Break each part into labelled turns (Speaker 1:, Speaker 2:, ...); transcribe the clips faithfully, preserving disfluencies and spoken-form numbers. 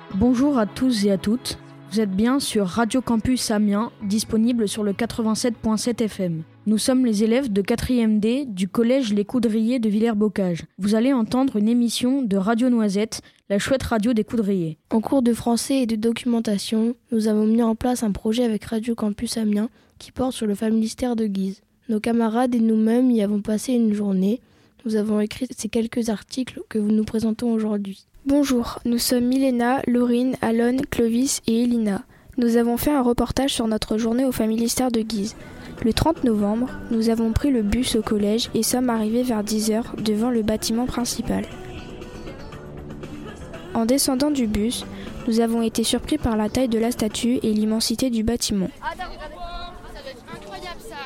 Speaker 1: Bonjour à tous et à toutes, vous êtes bien sur Radio Campus Amiens, disponible sur le quatre-vingt-sept virgule sept F M. Nous sommes les élèves de quatrième D du collège Les Coudriers de Villers-Bocage. Vous allez entendre une émission de Radio Noisette, la chouette radio des Coudriers.
Speaker 2: En cours de français et de documentation, nous avons mis en place un projet avec Radio Campus Amiens qui porte sur le familistère de Guise. Nos camarades et nous-mêmes y avons passé une journée. Nous avons écrit ces quelques articles que nous nous présentons aujourd'hui.
Speaker 3: Bonjour, nous sommes Milena, Laurine, Alon, Clovis et Elina. Nous avons fait un reportage sur notre journée au familistère de Guise. Le trente novembre, nous avons pris le bus au collège et sommes arrivés vers dix heures devant le bâtiment principal. En descendant du bus, nous avons été surpris par la taille de la statue et l'immensité du bâtiment.
Speaker 4: Ah, ça doit être incroyable ça.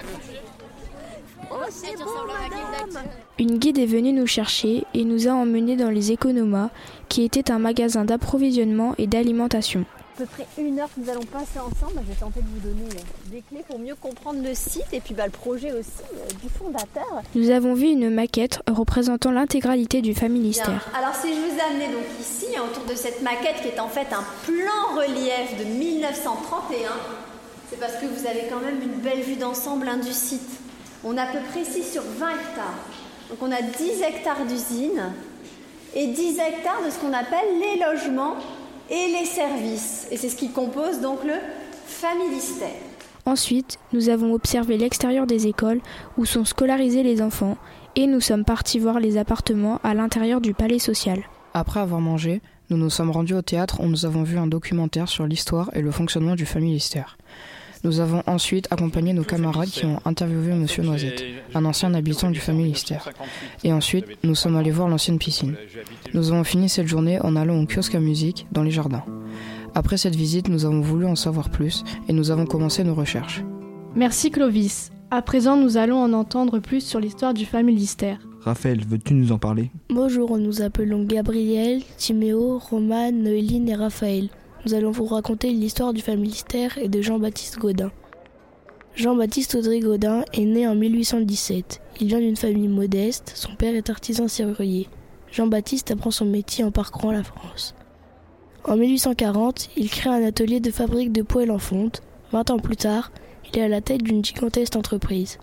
Speaker 5: Oh, c'est beau, madame.
Speaker 3: Une guide est venue nous chercher et nous a emmenés dans les Economas, qui était un magasin d'approvisionnement et d'alimentation.
Speaker 5: À peu près une heure que nous allons passer ensemble. Je vais tenter de vous donner des clés pour mieux comprendre le site et puis bah, le projet aussi euh, du fondateur.
Speaker 3: Nous avons vu une maquette représentant l'intégralité du familistère.
Speaker 5: Bien. Alors si je vous ai amené donc ici, autour de cette maquette qui est en fait un plan relief de mille neuf cent trente et un, c'est parce que vous avez quand même une belle vue d'ensemble hein, du site. On est à peu près ici sur vingt hectares. Donc on a dix hectares d'usine et dix hectares de ce qu'on appelle les logements et les services. Et c'est ce qui compose donc le familistère.
Speaker 3: Ensuite, nous avons observé l'extérieur des écoles où sont scolarisés les enfants et nous sommes partis voir les appartements à l'intérieur du palais social.
Speaker 6: Après avoir mangé, nous nous sommes rendus au théâtre où nous avons vu un documentaire sur l'histoire et le fonctionnement du familistère. Nous avons ensuite accompagné nos camarades qui ont interviewé Monsieur Noisette, un ancien habitant du familistère. Et ensuite, nous sommes allés voir l'ancienne piscine. Nous avons fini cette journée en allant au kiosque à musique dans les jardins. Après cette visite, nous avons voulu en savoir plus et nous avons commencé nos recherches.
Speaker 7: Merci Clovis. À présent, nous allons en entendre plus sur l'histoire du familistère.
Speaker 8: Raphaël, veux-tu nous en parler ?
Speaker 2: Bonjour, nous nous appelons Gabriel, Timéo, Romane, Noéline et Raphaël. Nous allons vous raconter l'histoire du familistère et de Jean-Baptiste Gaudin. Jean-Baptiste Audrey Gaudin est né en mille huit cent dix-sept. Il vient d'une famille modeste, son père est artisan serrurier. Jean-Baptiste apprend son métier en parcourant la France. En mille huit cent quarante, il crée un atelier de fabrique de poêles en fonte. Vingt ans plus tard, il est à la tête d'une gigantesque entreprise.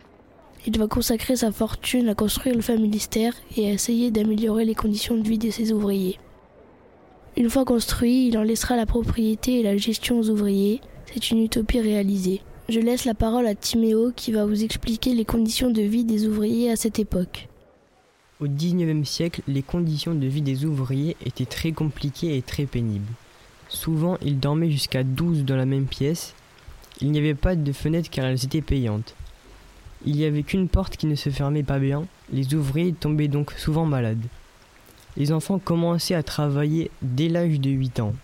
Speaker 2: Il va consacrer sa fortune à construire le familistère et à essayer d'améliorer les conditions de vie de ses ouvriers. Une fois construit, il en laissera la propriété et la gestion aux ouvriers. C'est une utopie réalisée. Je laisse la parole à Timéo qui va vous expliquer les conditions de vie des ouvriers à cette époque.
Speaker 9: Au dix-neuvième siècle, les conditions de vie des ouvriers étaient très compliquées et très pénibles. Souvent, ils dormaient jusqu'à douze dans la même pièce. Il n'y avait pas de fenêtres car elles étaient payantes. Il n'y avait qu'une porte qui ne se fermait pas bien. Les ouvriers tombaient donc souvent malades. Les enfants commençaient à travailler dès l'âge de huit ans.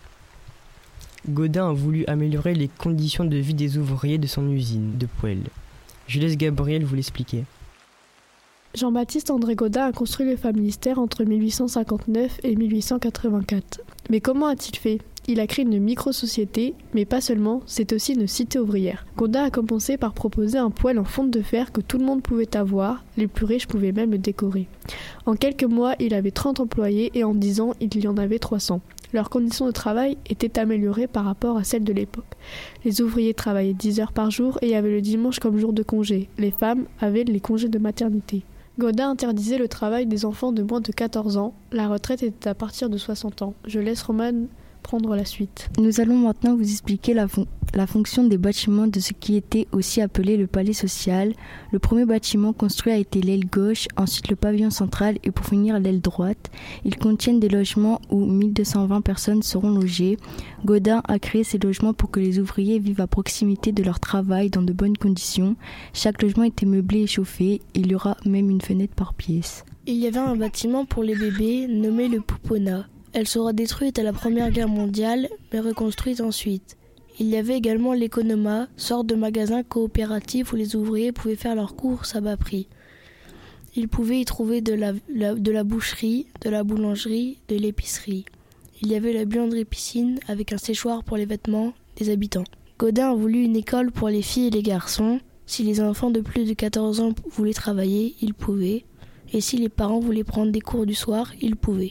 Speaker 9: Gaudin a voulu améliorer les conditions de vie des ouvriers de son usine de poêles. Je laisse Gabriel vous l'expliquer.
Speaker 7: Jean-Baptiste André Gaudin a construit le familistère entre mille huit cent cinquante-neuf et mille huit cent quatre-vingt-quatre. Mais comment a-t-il fait ? Il a créé une micro-société, mais pas seulement, c'est aussi une cité ouvrière. Gaudin a commencé par proposer un poêle en fonte de fer que tout le monde pouvait avoir, les plus riches pouvaient même le décorer. En quelques mois, il avait trente employés et en dix ans, il y en avait trois cents. Leurs conditions de travail étaient améliorées par rapport à celles de l'époque. Les ouvriers travaillaient dix heures par jour et avaient le dimanche comme jour de congé. Les femmes avaient les congés de maternité. Gaudin interdisait le travail des enfants de moins de quatorze ans. La retraite était à partir de soixante ans. Je laisse Romane prendre la suite.
Speaker 10: Nous allons maintenant vous expliquer la, fon- la fonction des bâtiments de ce qui était aussi appelé le palais social. Le premier bâtiment construit a été l'aile gauche, ensuite le pavillon central et pour finir l'aile droite. Ils contiennent des logements où mille deux cent vingt personnes seront logées. Gaudin a créé ces logements pour que les ouvriers vivent à proximité de leur travail dans de bonnes conditions. Chaque logement était meublé et chauffé. Il y aura même une fenêtre par pièce.
Speaker 2: Il y avait un bâtiment pour les bébés nommé le Pouponat. Elle sera détruite à la Première Guerre mondiale, mais reconstruite ensuite. Il y avait également l'Economa, sorte de magasin coopératif où les ouvriers pouvaient faire leurs courses à bas prix. Ils pouvaient y trouver de la, la, de la boucherie, de la boulangerie, de l'épicerie. Il y avait la buanderie-piscine avec un séchoir pour les vêtements des habitants. Gaudin a voulu une école pour les filles et les garçons. Si les enfants de plus de quatorze ans voulaient travailler, ils pouvaient. Et si les parents voulaient prendre des cours du soir, ils pouvaient.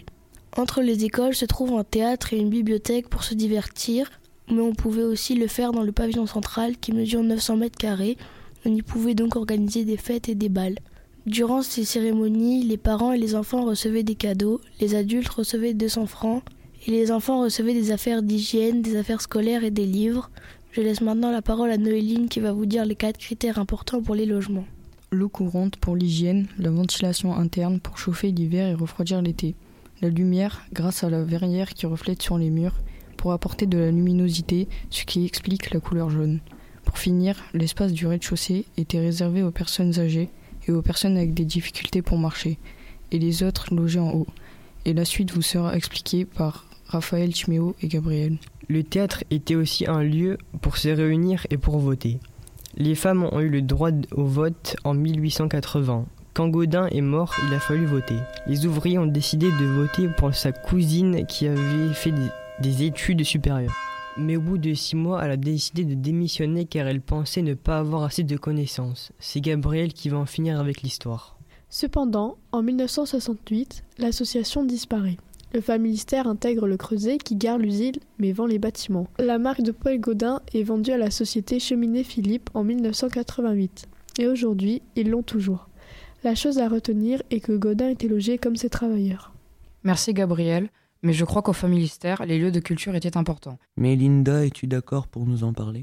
Speaker 2: Entre les écoles se trouve un théâtre et une bibliothèque pour se divertir, mais on pouvait aussi le faire dans le pavillon central qui mesure neuf cents mètres carrés. On y pouvait donc organiser des fêtes et des bals. Durant ces cérémonies, les parents et les enfants recevaient des cadeaux, les adultes recevaient deux cents francs et les enfants recevaient des affaires d'hygiène, des affaires scolaires et des livres. Je laisse maintenant la parole à Noéline qui va vous dire les quatre critères importants pour les logements.
Speaker 6: L'eau courante pour l'hygiène, la ventilation interne pour chauffer l'hiver et refroidir l'été. La lumière grâce à la verrière qui reflète sur les murs pour apporter de la luminosité, ce qui explique la couleur jaune. Pour finir, l'espace du rez-de-chaussée était réservé aux personnes âgées et aux personnes avec des difficultés pour marcher, et les autres logés en haut. Et la suite vous sera expliquée par Raphaël, Timéo et Gabriel.
Speaker 9: Le théâtre était aussi un lieu pour se réunir et pour voter. Les femmes ont eu le droit au vote en mille huit cent quatre-vingts. Quand Gaudin est mort, il a fallu voter. Les ouvriers ont décidé de voter pour sa cousine qui avait fait des, des études supérieures. Mais au bout de six mois, elle a décidé de démissionner car elle pensait ne pas avoir assez de connaissances. C'est Gabriel qui va en finir avec l'histoire.
Speaker 7: Cependant, en mille neuf cent soixante-huit, l'association disparaît. Le Familistère intègre le Creuset qui garde l'usine mais vend les bâtiments. La marque de Paul Gaudin est vendue à la société Cheminée Philippe en mille neuf cent quatre-vingt-huit. Et aujourd'hui, ils l'ont toujours. La chose à retenir est que Gaudin était logé comme ses travailleurs.
Speaker 6: Merci Gabriel. Mais je crois qu'au Familistère, les lieux de culture étaient importants.
Speaker 11: Mais Linda, es-tu d'accord pour nous en parler ?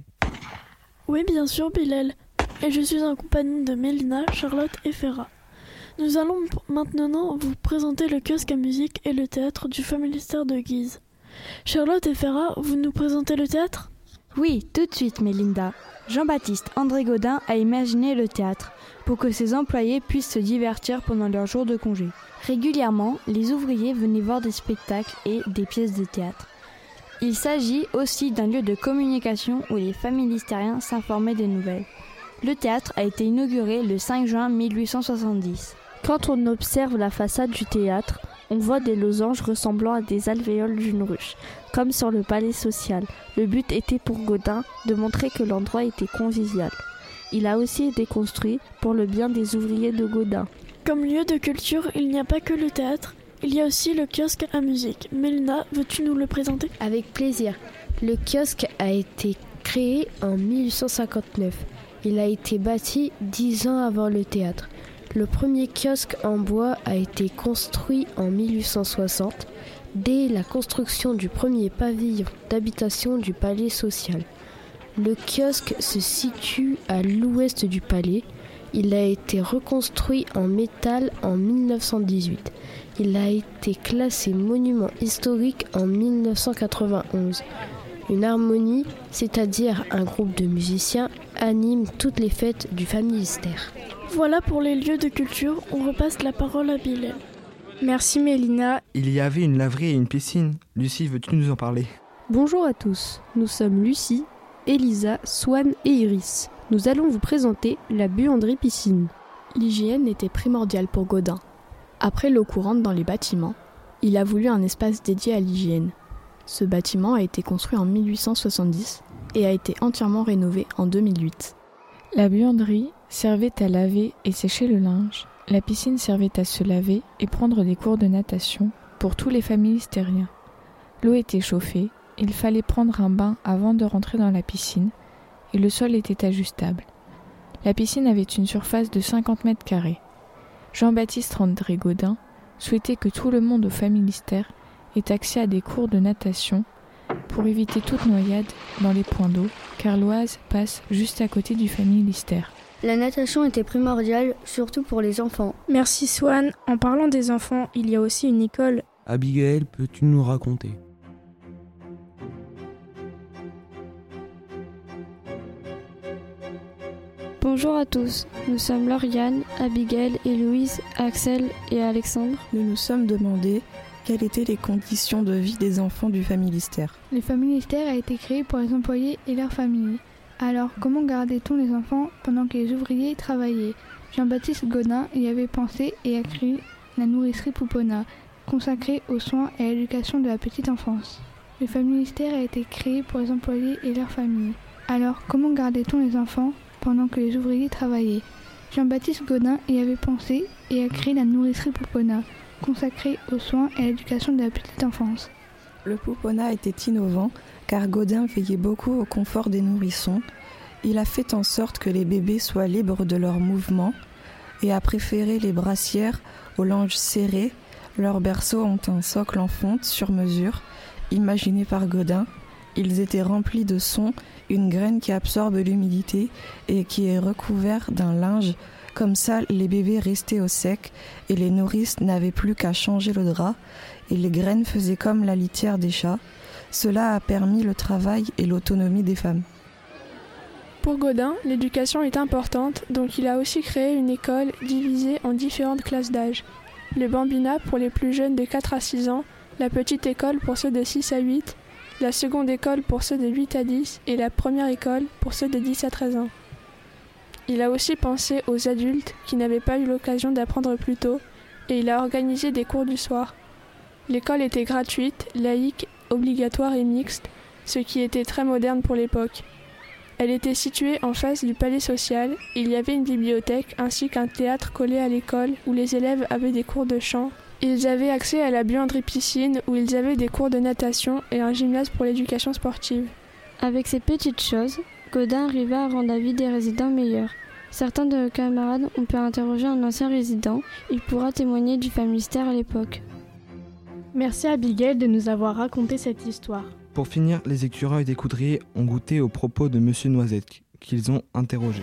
Speaker 12: Oui, bien sûr, Bilal. Et je suis en compagnie de Mélina, Charlotte et Ferra. Nous allons maintenant vous présenter le kiosque à musique et le théâtre du Familistère de Guise. Charlotte et Ferra, vous nous présentez le théâtre ?
Speaker 10: Oui, tout de suite, Mélinda. Jean-Baptiste André Gaudin a imaginé le théâtre pour que ses employés puissent se divertir pendant leurs jours de congé. Régulièrement, les ouvriers venaient voir des spectacles et des pièces de théâtre. Il s'agit aussi d'un lieu de communication où les familistériens s'informaient des nouvelles. Le théâtre a été inauguré le cinq juin mille huit cent soixante-dix. Quand on observe la façade du théâtre, on voit des losanges ressemblant à des alvéoles d'une ruche, comme sur le palais social. Le but était pour Gaudin de montrer que l'endroit était convivial. Il a aussi été construit pour le bien des ouvriers de Gaudin.
Speaker 12: Comme lieu de culture, il n'y a pas que le théâtre, il y a aussi le kiosque à musique. Mélina, veux-tu nous le présenter ?
Speaker 13: Avec plaisir. Le kiosque a été créé en mille huit cent cinquante-neuf. Il a été bâti dix ans avant le théâtre. Le premier kiosque en bois a été construit en mille huit cent soixante, dès la construction du premier pavillon d'habitation du palais social. Le kiosque se situe à l'ouest du palais. Il a été reconstruit en métal en mille neuf cent dix-huit. Il a été classé monument historique en mille neuf cent quatre-vingt-onze. Une harmonie, c'est-à-dire un groupe de musiciens, anime toutes les fêtes du Familistère.
Speaker 12: Voilà pour les lieux de culture, on repasse la parole à Bilal.
Speaker 3: Merci Mélina.
Speaker 8: Il y avait une laverie et une piscine. Lucie, veux-tu nous en parler ?
Speaker 14: Bonjour à tous, nous sommes Lucie, Elisa, Swan et Iris. Nous allons vous présenter la buanderie piscine.
Speaker 7: L'hygiène était primordiale pour Gaudin. Après l'eau courante dans les bâtiments, il a voulu un espace dédié à l'hygiène. Ce bâtiment a été construit en mille huit cent soixante-dix et a été entièrement rénové en deux mille huit.
Speaker 15: La buanderie servait à laver et sécher le linge. La piscine servait à se laver et prendre des cours de natation pour tous les familistériens. L'eau était chauffée, il fallait prendre un bain avant de rentrer dans la piscine et le sol était ajustable. La piscine avait une surface de cinquante mètres carrés. Jean-Baptiste André Gaudin souhaitait que tout le monde au Familistère ait accès à des cours de natation pour éviter toute noyade dans les points d'eau, car l'Oise passe juste à côté du Familistère.
Speaker 10: La natation était primordiale, surtout pour les enfants.
Speaker 3: Merci Swan. En parlant des enfants, il y a aussi une école.
Speaker 11: Abigail, peux-tu nous raconter ?
Speaker 16: Bonjour à tous, nous sommes Lauriane, Abigail, Héloïse, Axel et Alexandre.
Speaker 17: Nous nous sommes demandé quelles étaient les conditions de vie des enfants du Familistère.
Speaker 18: Le Familistère a été créé pour les employés et leurs familles. Alors, comment gardait-on les enfants pendant que les ouvriers travaillaient ? Jean-Baptiste Gaudin y avait pensé et a créé la nourricerie Poupona, consacrée aux soins et à l'éducation de la petite enfance. Le Familistère a été créé pour les employés et leurs familles. Alors, comment gardait-on les enfants pendant que les ouvriers travaillaient ? Jean-Baptiste Gaudin y avait pensé et a créé la nourricerie Poupona, consacré aux soins et à l'éducation de la petite enfance.
Speaker 17: Le pouponat était innovant car Gaudin veillait beaucoup au confort des nourrissons. Il a fait en sorte que les bébés soient libres de leurs mouvements et a préféré les brassières aux langes serrées. Leurs berceaux ont un socle en fonte sur mesure, imaginé par Gaudin. Ils étaient remplis de son, une graine qui absorbe l'humidité et qui est recouverte d'un linge. Comme ça, les bébés restaient au sec et les nourrices n'avaient plus qu'à changer le drap et les graines faisaient comme la litière des chats. Cela a permis le travail et l'autonomie des femmes.
Speaker 12: Pour Gaudin, l'éducation est importante, donc il a aussi créé une école divisée en différentes classes d'âge. Le bambinat pour les plus jeunes de quatre à six ans, la petite école pour ceux de six à huit, la seconde école pour ceux de huit à dix et la première école pour ceux de dix à treize ans. Il a aussi pensé aux adultes qui n'avaient pas eu l'occasion d'apprendre plus tôt et il a organisé des cours du soir. L'école était gratuite, laïque, obligatoire et mixte, ce qui était très moderne pour l'époque. Elle était située en face du palais social, il y avait une bibliothèque ainsi qu'un théâtre collé à l'école où les élèves avaient des cours de chant. Ils avaient accès à la buanderie-piscine où ils avaient des cours de natation et un gymnase pour l'éducation sportive.
Speaker 16: Avec ces petites choses, Gaudin arriva à rendre la vie des résidents meilleure. Certains de nos camarades ont pu interroger un ancien résident, il pourra témoigner du familistère à l'époque.
Speaker 7: Merci à Abigail de nous avoir raconté cette histoire.
Speaker 8: Pour finir, les écureuils des coudriers ont goûté aux propos de Monsieur Noisette, qu'ils ont interrogé.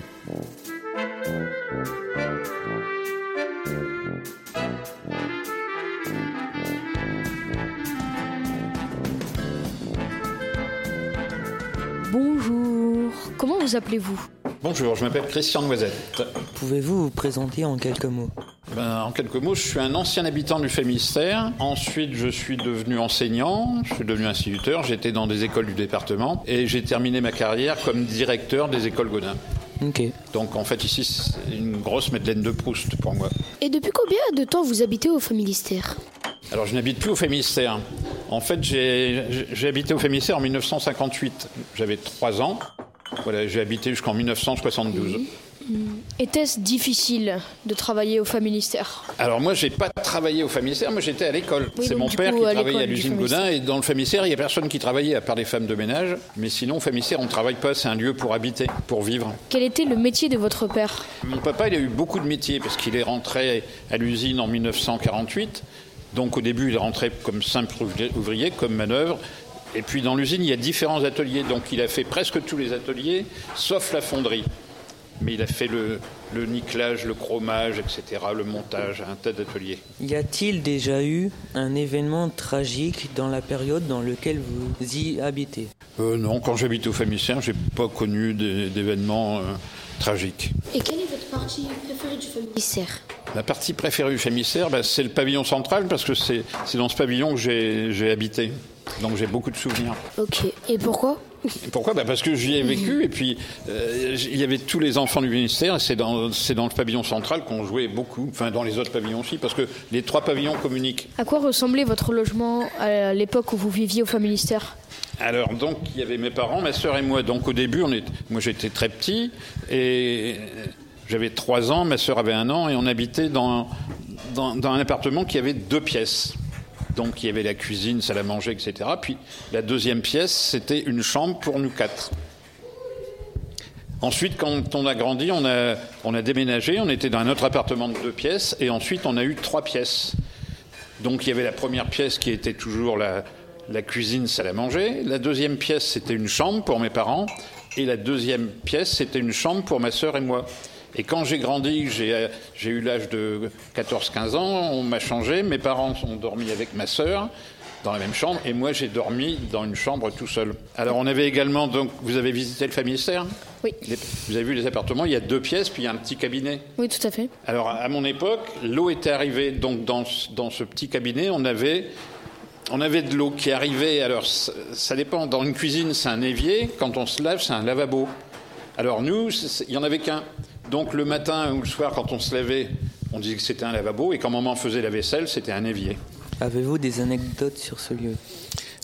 Speaker 1: Bonjour, comment vous appelez-vous ?
Speaker 19: Bonjour, je m'appelle Christian Noisette.
Speaker 11: Pouvez-vous vous présenter en quelques mots ?
Speaker 19: Ben, en quelques mots, je suis un ancien habitant du Familistère. Ensuite, je suis devenu enseignant, je suis devenu instituteur, j'étais dans des écoles du département et j'ai terminé ma carrière comme directeur des écoles Gaudin.
Speaker 11: Ok.
Speaker 19: Donc en fait ici, c'est une grosse Madeleine de Proust pour moi.
Speaker 20: Et depuis combien de temps vous habitez au Familistère ?
Speaker 19: Alors je n'habite plus au Familistère. En fait, j'ai, j'ai habité au Familistère en dix-neuf cent cinquante-huit. J'avais trois ans. Voilà, j'ai habité jusqu'en dix-neuf cent soixante-douze.
Speaker 20: Était-ce difficile de travailler au Familistère ?
Speaker 19: Alors moi, j'ai pas travaillé au Familistère, moi j'étais à l'école.
Speaker 20: Oui,
Speaker 19: c'est mon
Speaker 20: coup,
Speaker 19: père qui
Speaker 20: à
Speaker 19: travaillait à l'usine Gaudin et dans le Familistère, il y a personne qui travaillait à part les femmes de ménage. Mais sinon, au Familistère, on ne travaille pas, c'est un lieu pour habiter, pour vivre.
Speaker 20: Quel était le métier de votre père ?
Speaker 19: Mon papa, il a eu beaucoup de métiers parce qu'il est rentré à l'usine en dix-neuf cent quarante-huit. Donc au début, il est rentré comme simple ouvrier, comme manœuvre. Et puis dans l'usine, il y a différents ateliers. Donc il a fait presque tous les ateliers, sauf la fonderie. Mais il a fait le, le nickelage, le chromage, et cetera, le montage, un tas d'ateliers.
Speaker 11: Y a-t-il déjà eu un événement tragique dans la période dans laquelle vous y habitez ?
Speaker 19: euh, Non, quand j'habite au Familistère, je n'ai pas connu d'événements euh, tragiques.
Speaker 20: Et quelle est votre partie préférée du Familistère ?
Speaker 19: La partie préférée du Familistère, bah, c'est le pavillon central parce que c'est, c'est dans ce pavillon que j'ai, j'ai habité. Donc j'ai beaucoup de souvenirs.
Speaker 20: Ok. Et pourquoi ?
Speaker 19: Pourquoi ? Bah parce que j'y ai vécu et puis euh, il y avait tous les enfants du ministère et c'est dans, c'est dans le pavillon central qu'on jouait beaucoup, enfin dans les autres pavillons aussi, parce que les trois pavillons communiquent.
Speaker 20: À quoi ressemblait votre logement à l'époque où vous viviez au Familistère ?
Speaker 19: Alors donc il y avait mes parents, ma sœur et moi. Donc au début, on est, moi j'étais très petit et j'avais trois ans, ma sœur avait un an et on habitait dans, dans, dans un appartement qui avait deux pièces. Donc il y avait la cuisine, salle à manger, et cetera. Puis la deuxième pièce, c'était une chambre pour nous quatre. Ensuite, quand on a grandi, on a, on a déménagé, on était dans un autre appartement de deux pièces, et ensuite on a eu trois pièces. Donc il y avait la première pièce qui était toujours la, la cuisine, salle à manger. La deuxième pièce, c'était une chambre pour mes parents, et la deuxième pièce, c'était une chambre pour ma sœur et moi. Et quand j'ai grandi, j'ai, j'ai eu l'âge de quatorze quinze ans, on m'a changé. Mes parents ont dormi avec ma sœur dans la même chambre et moi j'ai dormi dans une chambre tout seul. Alors on avait également, donc vous avez visité le Familistère ?
Speaker 20: Oui.
Speaker 19: Les, vous avez vu les appartements, il y a deux pièces puis il y a un petit cabinet.
Speaker 20: Oui, tout à fait.
Speaker 19: Alors à mon époque, l'eau était arrivée, donc dans, dans ce petit cabinet, on avait... On avait de l'eau qui arrivait, alors ça, ça dépend, dans une cuisine c'est un évier, quand on se lave c'est un lavabo. Alors nous, il n'y en avait qu'un. Donc le matin ou le soir, quand on se lavait, on disait que c'était un lavabo, et quand maman faisait la vaisselle, c'était un évier.
Speaker 11: Avez-vous des anecdotes sur ce lieu ?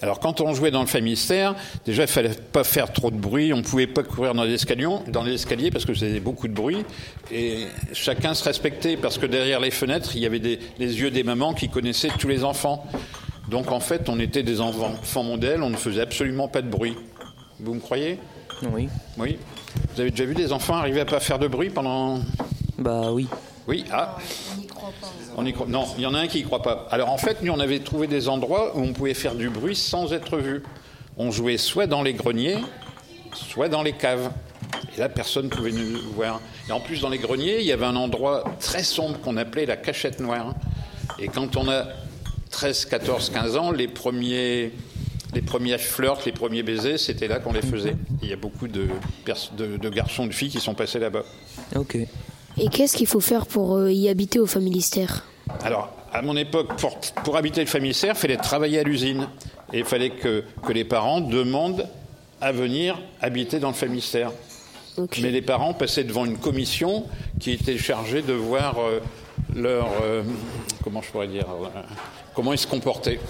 Speaker 19: Alors quand on jouait dans le Famille-Mystère, déjà il fallait pas faire trop de bruit, on ne pouvait pas courir dans les escaliers, dans les escaliers parce que c'était beaucoup de bruit, et chacun se respectait parce que derrière les fenêtres, il y avait des, les yeux des mamans qui connaissaient tous les enfants. Donc en fait, on était des enfants modèles, on ne faisait absolument pas de bruit. Vous me croyez ?
Speaker 11: Oui.
Speaker 19: Oui. Vous avez déjà vu des enfants arriver à pas faire de bruit pendant...
Speaker 11: Bah oui.
Speaker 19: Oui, ah. On n'y croit pas. On y croit... Non, il y en a un qui n'y croit pas. Alors en fait, nous, on avait trouvé des endroits où on pouvait faire du bruit sans être vu. On jouait soit dans les greniers, soit dans les caves. Et là, personne ne pouvait nous voir. Et en plus, dans les greniers, il y avait un endroit très sombre qu'on appelait la cachette noire. Et quand on a treize, quatorze, quinze ans, les premiers... Les premiers flirts, les premiers baisers, c'était là qu'on les faisait. Il y a beaucoup de, pers- de, de garçons, de filles qui sont passés là-bas.
Speaker 11: Ok.
Speaker 20: Et qu'est-ce qu'il faut faire pour euh, y habiter au Famille-Mystère ?
Speaker 19: Alors, à mon époque, pour, pour habiter le Famille-Mystère, il fallait travailler à l'usine. Et il fallait que, que les parents demandent à venir habiter dans le Famille-Mystère. Okay. Mais les parents passaient devant une commission qui était chargée de voir euh, leur... Euh, comment je pourrais dire euh, comment ils se comportaient.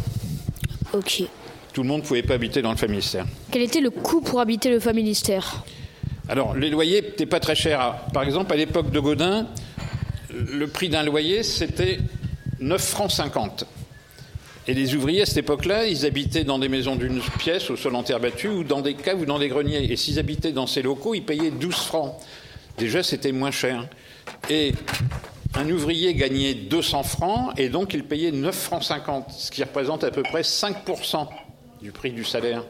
Speaker 20: Ok.
Speaker 19: Tout le monde ne pouvait pas habiter dans le Famille-Mystère.
Speaker 20: Quel était le coût pour habiter le Famille-Mystère ?
Speaker 19: Alors, les loyers n'étaient pas très chers. Par exemple, à l'époque de Gaudin, le prix d'un loyer, c'était neuf francs cinquante. Et les ouvriers, à cette époque-là, ils habitaient dans des maisons d'une pièce au sol en terre battue ou dans des caves ou dans des greniers. Et s'ils habitaient dans ces locaux, ils payaient douze francs. Déjà, c'était moins cher. Et un ouvrier gagnait deux cents francs et donc il payait neuf francs cinquante, ce qui représente à peu près cinq pour cent du prix du salaire.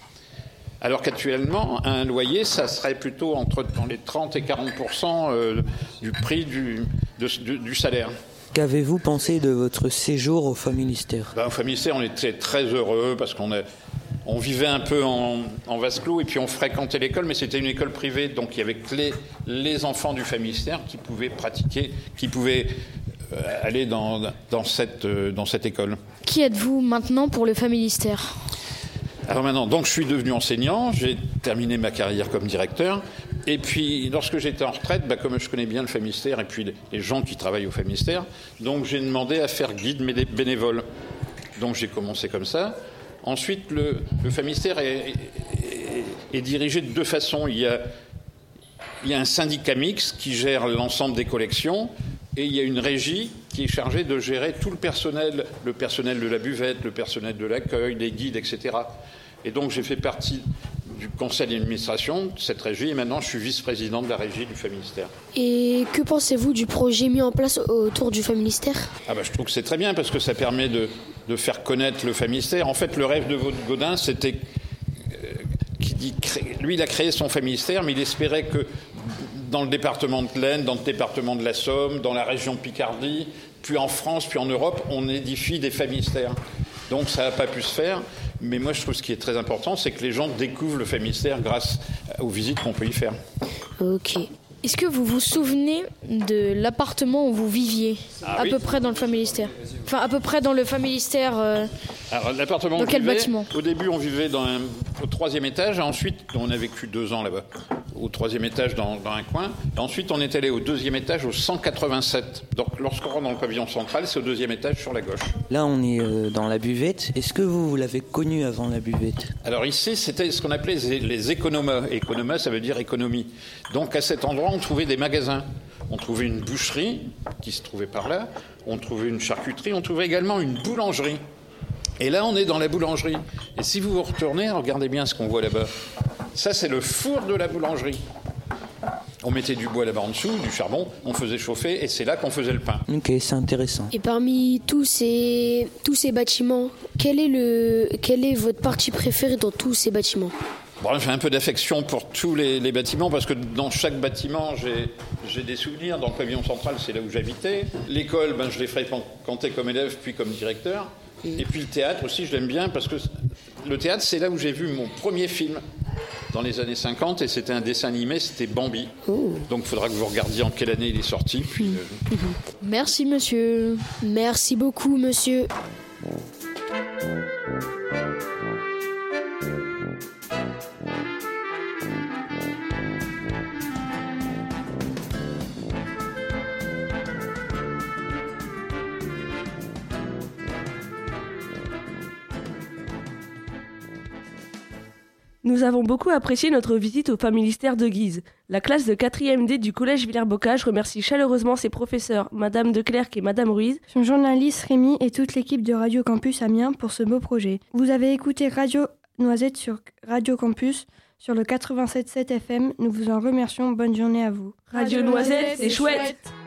Speaker 19: Alors qu'actuellement, un loyer, ça serait plutôt entre dans les trente et quarante pour cent euh, du prix du, de, du, du salaire.
Speaker 11: Qu'avez-vous pensé de votre séjour au Famille-Mystère ?
Speaker 19: Ben, au Famille-Mystère, on était très heureux parce qu'on a, on vivait un peu en, en vase clos et puis on fréquentait l'école, mais c'était une école privée, donc il y avait que les, les enfants du Famille-Mystère qui pouvaient pratiquer, qui pouvaient euh, aller dans, dans, cette, euh, dans cette école.
Speaker 20: Qui êtes-vous maintenant pour le Famille-Mystère ?
Speaker 19: Alors maintenant, donc je suis devenu enseignant, j'ai terminé ma carrière comme directeur, et puis lorsque j'étais en retraite, bah, comme je connais bien le Famille-Mystère et puis les, les gens qui travaillent au Famille-Mystère, donc j'ai demandé à faire guide bénévole. Donc j'ai commencé comme ça. Ensuite, le, le Famille-Mystère est, est, est dirigé de deux façons. Il y a, il y a un syndicat mixte qui gère l'ensemble des collections, et il y a une régie qui est chargée de gérer tout le personnel, le personnel de la buvette, le personnel de l'accueil, les guides, et cetera. Et donc j'ai fait partie du conseil d'administration de cette régie et maintenant je suis vice-président de la régie du Famille-Mystère.
Speaker 20: Et que pensez-vous du projet mis en place autour du Famille-Mystère ?
Speaker 19: Ah bah, je trouve que c'est très bien parce que ça permet de, de faire connaître le Famille-Mystère. En fait, le rêve de Gaudin, c'était... Euh, qui dit, lui, il a créé son Famille-Mystère, mais il espérait que dans le département de l'Aisne, dans le département de la Somme, dans la région de Picardie, puis en France, puis en Europe, on édifie des Famille-Mystères. Donc ça n'a pas pu se faire. Mais moi, je trouve ce qui est très important, c'est que les gens découvrent le Famille-Mystère grâce aux visites qu'on peut y faire.
Speaker 20: Ok. Est-ce que vous vous souvenez de l'appartement où vous viviez,
Speaker 19: ah,
Speaker 20: à
Speaker 19: oui.
Speaker 20: peu près dans le Famille-Mystère ? Enfin, à peu près dans le Famille-Mystère. Euh...
Speaker 19: Alors, l'appartement
Speaker 20: dans
Speaker 19: où
Speaker 20: quel
Speaker 19: vivais,
Speaker 20: bâtiment ?
Speaker 19: Au début, on vivait dans un, au troisième étage. Et ensuite, on a vécu deux ans là-bas. Au troisième étage, dans, dans un coin. Et ensuite, on est allé au deuxième étage, au cent quatre-vingt-sept. Donc, lorsqu'on rentre dans le pavillon central, c'est au deuxième étage sur la gauche.
Speaker 11: Là, on est euh, dans la buvette. Est-ce que vous, vous l'avez connu avant la buvette ?
Speaker 19: Alors ici, c'était ce qu'on appelait les, les économas. Économa, ça veut dire économie. Donc, à cet endroit, on trouvait des magasins. On trouvait une boucherie qui se trouvait par là. On trouvait une charcuterie. On trouvait également une boulangerie. Et là, on est dans la boulangerie. Et si vous vous retournez, regardez bien ce qu'on voit là-bas. Ça, c'est le four de la boulangerie. On mettait du bois là-bas en dessous, du charbon, on faisait chauffer, et c'est là qu'on faisait le pain.
Speaker 11: Ok, c'est intéressant.
Speaker 20: Et parmi tous ces, tous ces bâtiments, quel est, le, quel est votre partie préférée dans tous ces bâtiments ?
Speaker 19: Bon, j'ai un peu d'affection pour tous les, les bâtiments, parce que dans chaque bâtiment, j'ai, j'ai des souvenirs. Dans le pavillon central, c'est là où j'habitais. L'école, ben, je l'ai fréquenté comme élève, puis comme directeur. Et puis le théâtre aussi, je l'aime bien, parce que le théâtre, c'est là où j'ai vu mon premier film, dans les années cinquante, et c'était un dessin animé, c'était Bambi. Oh. Donc il faudra que vous regardiez en quelle année il est sorti. Puis, euh...
Speaker 20: Merci monsieur. Merci beaucoup monsieur.
Speaker 21: Nous avons beaucoup apprécié notre visite au Familistère de Guise. La classe de quatrième D du collège Villers-Bocage remercie chaleureusement ses professeurs, Madame de Clercq et Madame Ruiz,
Speaker 22: son journaliste Rémi et toute l'équipe de Radio Campus Amiens pour ce beau projet. Vous avez écouté Radio Noisette sur Radio Campus sur le quatre-vingt-sept virgule sept F M. Nous vous en remercions. Bonne journée à vous.
Speaker 21: Radio Noisette, c'est chouette.